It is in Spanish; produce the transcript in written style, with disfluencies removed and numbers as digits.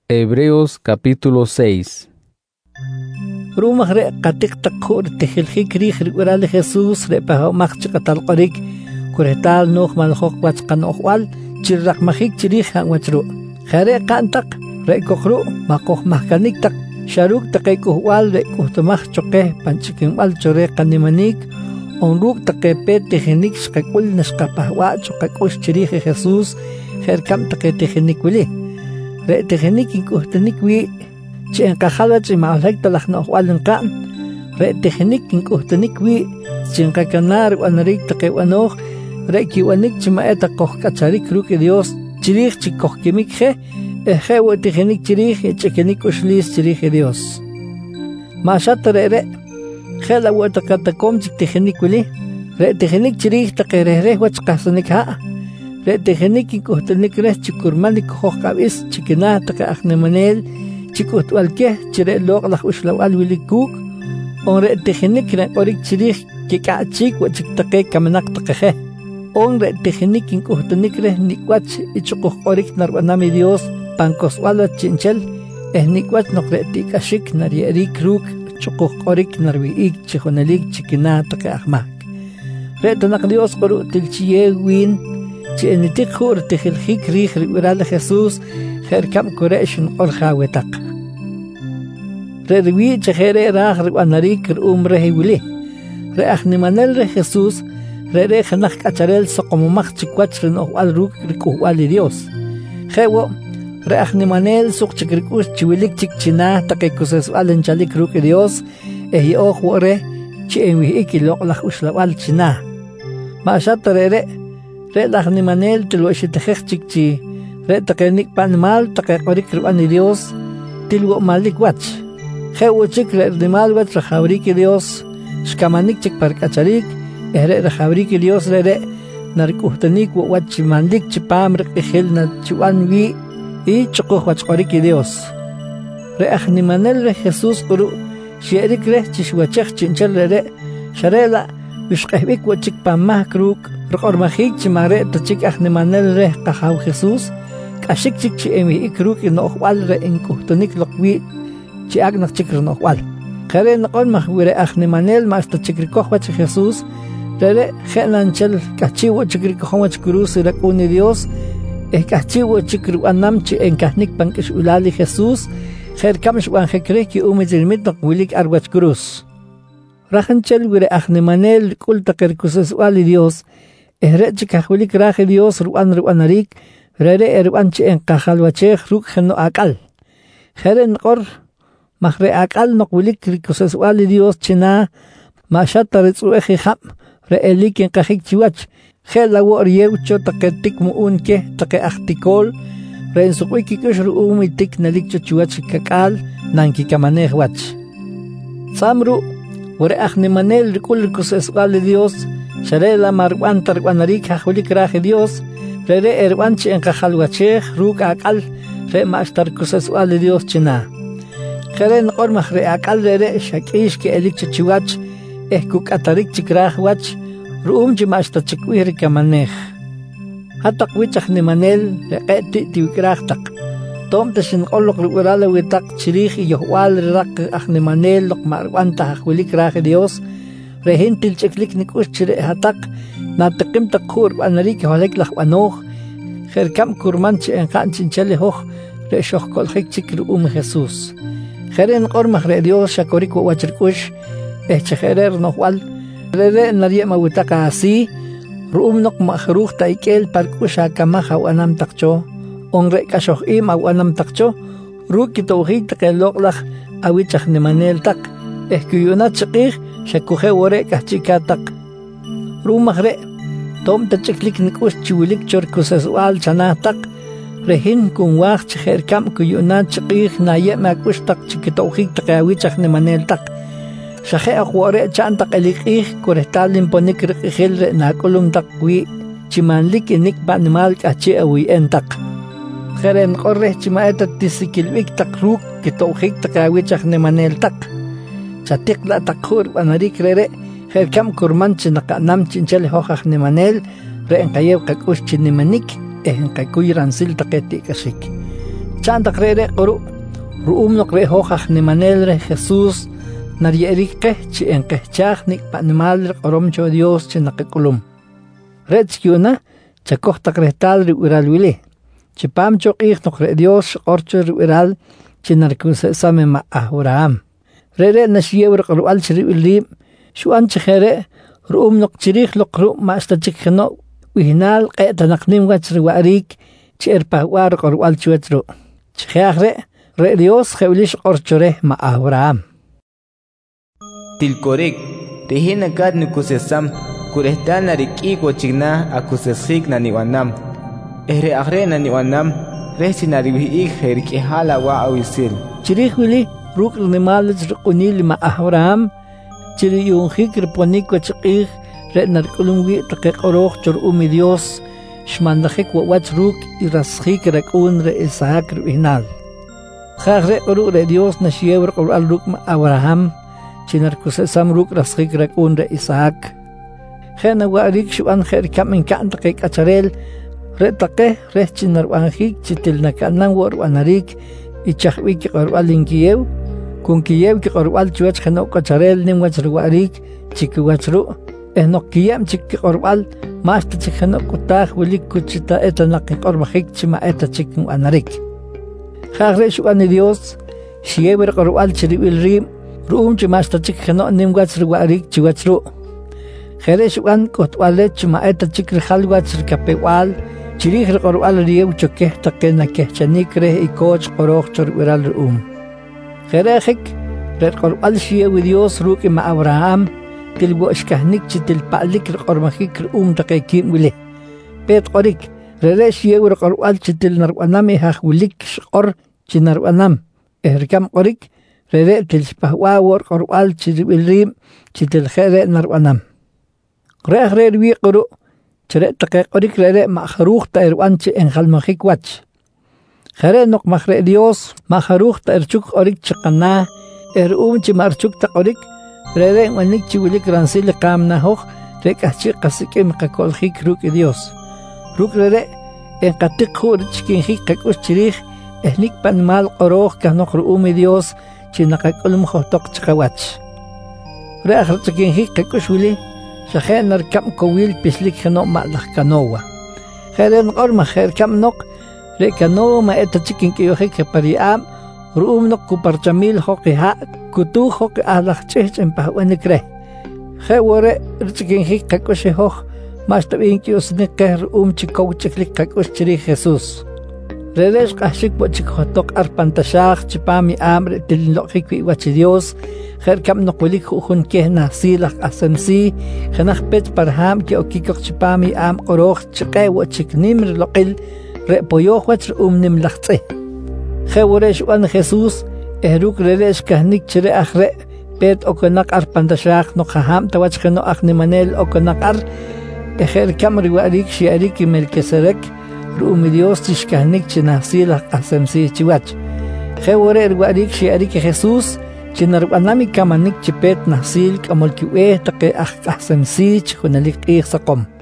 Hebreos capítulo 6. Rumah re qatik takur tehilhi krih riurale Jesús re paha machchikatal qarik kuretal noh malhok wachkan ohwal chirrak mahik chirih hang wachru khare kantak re kokru makoh mahkanik tak sharuk takay kuhwal re kuhtamah choke panchikin wal chore kanimanik onruk takay pet tehinik shkakul nashkapahwa chokakush chirih Jesús kherkam takay tehinik wili re tehinik inkuhtanik wi chien kajalwa chimaalhek talak na ohwalin kan re tehinik inkuhtanik wi chien kakanar wanarik takay wanoh re kiwanik chimaeta koh kacharik ruk Dios chirih chikoh kimik he wo tehinik chirih chikenik ushlis chirih Dios maashat re khela wo takatakom chik tehinik wili re tehinik chirih takay reh wach kasanik ha re tehinik inkuhtanik reh chikurmanik koh kabis chikinah takay akhnemanel chikut walke chire lok lah uslawal wilikuk on re tehinik re orik chirih kikachik wa chiktake kamanak takahe on re tehinik inkuhtanik re nikwach ichukuh orik narwanami Dios pankos wala chinchel nikwach nok re tikashik narierik ruk chukuh orik narwiik chihonelik chikina take ahmak re tanak Dios koru tilchiye win chienitik hur tehilhik rih riurale Jesús kherkam kureshun orhawetak re riwi chegere rah rwanarik rehi wili re akhnimanel re Jesús re khanakh kacharel soqomumach chikwach renohwal ruk rikuhwal Dios jewo re akhnimanel suq chikrikush chiwilik chikchina takekuses walen chalik ruk Dios yoh wore chienwi ikilok lah uslawal china mashat re akhnimanel tilwashitejech chikchi re takenik panmal takekorik rwan Dios tilwo malik wach jewo chik re nimal wach rajabrik Dios shkamanik chik parkacharik re rajabrik Dios re narkuhtanik wach mandik chipam rqihil na chuan wi i chukuh wach qorik Dios re akhnimanel re Jesús quru sherik re chishwachech chinchel re sharela bishqehbik wachik pamah kruk rqormajik chimare tachik akhnimanel re qahaw Jesús kashik chik chiemi ikruk inohwal re inkuhtanik lokwi chiak nak chik renohwal kare naqon mahwire akhnimanel masta chikrikoh wach Jesús re khenanchel kachiwo chikrikoh wach krus rakuni Dios kachiwo chikru anam chi enkahnik pankish ulali Jesús kherkam shwan khekre ki umizilmit nak wilik arwach krus rahanchel wire akhnimanel kul takerkuses wali Dios re chikahwilik raj Dios ruanarik re erwan chi enkajalwachej ruk kheno akal kheren qor mahre akal nok wilik rikuses wali Dios china mashat taritsu kham re elik enkahik chiwach khela wor yewcho taketik muunke take achtikol re suqwiki kushru umitik nalik chiwach kakal nanki kamanej wach samru wore akhnimanel kul rikuses wali Dios sharela marwan tarwanarik hawlik raj Dios re erwan chi enkajalwachej ruk akal re maashtar kuses wali Dios china kheren qor mahre akal re shakish ke elik chiwach kuk atarik chikraj wach ruum maashtar chikwir kamanej hatak wich akhnimanel reqeti tiwikrajtak tom tashin qolok ruurala witak chirih yohwal rak akhnimanel lok marwan tahwilik raj Dios rehintil chiklik nikush chire hatak natakim takur anarik halek lah wanoh kherkam kurman chi enkan chinchele hoh re shoh kolhik chikru Jesús kheren qor mahre Dios shakorik wachirkush chekherer nohwal re narie mawitaka asi ruum nok mahruh taikel parkusha kamaha wanam takcho onre kashoh im awanam takcho ruki tawhid takelok lah awichah nimanel tak kuyunat chqih shakuhe wore kahchikatak rumahre tom tachiklik nikush chiwilik chorkusas wal chanatak rehin kun wach kherkam kuyunat chqih naye makush tak chikitawhid takawichah nimanel tak shahe akhwore chantak elikih kuretalin ponik rqihil re nakulum takwi chimanlik inik banimal kachi awi entak kheren qorre chimaeta tisikilwik takruk kitawhid takawichah nimanel tak chatik la takhur banarik re kherkam kurman chinakanam chinchel hohaj nimanel re enkayew kakush chinimanik en kakuyran sil taketi kashik chantak re quru ru'um re hojaj ni manel re Jesús naryerik chi en qechaj nik panimal qorom cho Dios chi naqikulum retskiuna chakojtak retal riural wili chipam cho qih nok re Dios qorcho riural chi narkuse same ma Abraham re nashiewer qrual chi riulim shuan chjere ru'um nok chirij loqru ma sta chikno wihnal qetanaqnim wach riwarik chi erpawar qrual chuetru chjagre re Dios jeulish qorchore ma Abraham tilkorek tehina kat nukusesam kurehtan nariki ko chigna akusesik na niwanam ehre agre na niwanam resi nariwi herki hala wa awisil chirihwili ruk nimal zqunil ma Abraham chiri yung hikr ponik ko chqih re narkulungwi taqoroq chur Dios shmandajik wa wach ruk irashik rakun re Isaac ruinal khagre ru re Dios nashiewer qul ruk ma Abraham chinarkuse samruk raskhik rakun re Isaac khana warik shuan khair kam kan taqik acharel re taqe re chinar wanhik chitil nakanan wor wanarik ichahwi ki qorwalin Kiev kun Kiev ki qorwal chuach khano acharel nim wach warik chikwachru enok kiyam chik qorwal mast chikhano kutaj wilik kuchita etanak qormahik chima eta chikin wanarik khagre shuan Dios shieber qorwal chiribil rim ruum chimasta chikhano nim wach warik chiwachru Jeresh wan kotwale chuma eta chikri halwach kapewal chirih qorwal riew choke takena ke chanikre ikoch qoroch chorwiral Jerejek red qorwal shiew Dios ruki ma Abraham tilbo ishkahnik chitil palik qormahik takekim wile pet qorik reresh shiew qorwal chitil narwanami hahwilik shqor chinarwanam erkam qorik rere tilspahwa wor qorwal chiribilrim chitil khere narwanam Re wi quru chere taqe qorik re mahruq ta erwanchi en halmahik wach Khere nok mahre Dios mahruq ta erchuk qorik chqana chi marchuk ta qorik re wanik chiwilik ransil qamna hoq re kachi qasikim qakolhik ruk Dios ruk re en qatiq khur chikin hik qakus chirih ehnik pan mal qoroq kanok Dios chinaqakulum khotoq chqawach re akhir chikin hik qakus wili Shahen narkam kowil pislik khano malak kanowa. Kheren qorma kher kam nok re kanowa ma eta chikin kiyohe ke pariam ruum nok kuparchamil hoqi ha kutu hoqi alak chech en pahwanikre. Khewore chikin hik kakoshe hoq mastabin kiyos nikke ruum chikow chiklik kakos chiri Jesus. Reresh qashik bo chikhotok arpantashaq chipami amre tilnokik wi wachi Dios kher kam nokulik khun kehna silak asemsi khanakh pet parham ki okikok chipami am qoroq chiqe wa chiknimr loqil re poyoh wach nim laxtse kheworesh wan Jesus ehruk reresh kahnik chire akhre pet okonak arpantashaq no khaham tawach khno akhni manel okonak ar kher kam riwarik shiarik melkeserek Ruum Dios tishkahnik chinahsilak asemsi chiwach. Khewore erwarik shiarik Jesus chinarwanami kamanik chipet nahsil kamolkiwe taqe asemsi chunalik sakom.